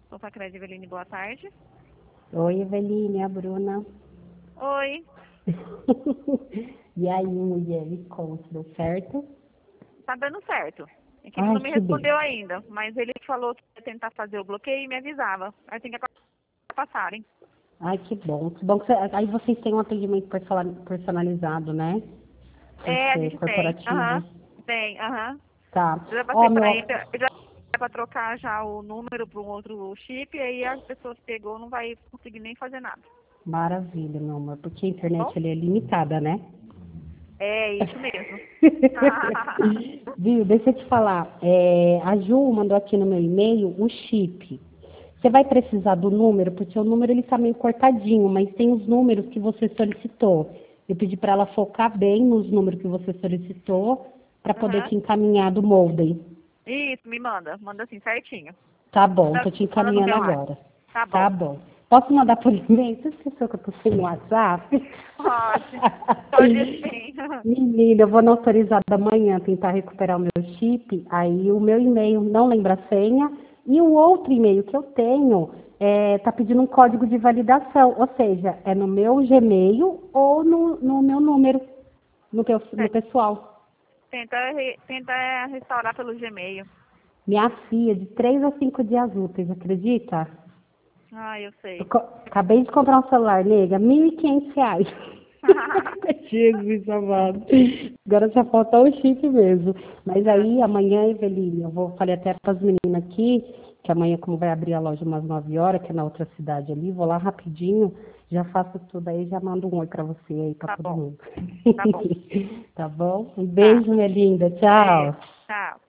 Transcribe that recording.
Sou Sacred Eveline, boa tarde. Oi, Eveline, a Bruna. Oi. E aí, mulher, me conta, deu certo? Tá dando certo. É que ele Ai, não me que bem. respondeu ainda, mas ele falou que ia tentar fazer o bloqueio e me avisava. Aí tem que passarem. Ai, que bom. Que bom que aí vocês têm um atendimento personalizado, né? Por É, a ser gente tem. corporativo. Aham. Tem, aham. Tá. Eu já Ó, passei pra ele, eu já para trocar já o número para um outro chip, e aí a pessoa que pegou não vai conseguir nem fazer nada. Maravilha, meu amor, porque a Tá bom? internet ali é limitada, né? É isso mesmo. Viu, deixa eu te falar. A Ju mandou aqui no meu e-mail um chip. Você vai precisar do número, porque o número ele tá meio cortadinho, mas tem os números que você solicitou. Eu pedi para ela focar bem nos números que você solicitou, para poder Aham. te encaminhar do molden. Isso, me manda. Manda assim, certinho. Tá bom, Manda, tô te manda no encaminhando meu ar. agora. Tá Tá bom. bom. Posso mandar por e-mail? Você esqueceu que eu tô sem WhatsApp? Pode. Pode sim. Menina, eu vou na autorizada amanhã tentar recuperar o meu chip, aí o meu e-mail não lembra a senha, e o outro e-mail que eu tenho tá pedindo um código de validação, ou seja, é no meu Gmail ou no meu número, no pessoal. Tenta restaurar pelo Gmail. Minha filha, de 3 a 5 dias úteis, acredita? Ah, eu Eu sei. acabei de comprar um celular, nega, R$ 1.500. Jesus amado. Agora só falta o chip mesmo. Mas aí, amanhã, Eveline, falei até para as meninas aqui, que amanhã, como vai abrir a loja umas 9 horas, que é na outra cidade ali, vou lá rapidinho, já faço tudo aí, já mando um oi para você aí, para Tá todo bom, mundo. tá bom. Tá bom? Um Tá. beijo, minha linda. Beijo. Tchau. Tchau.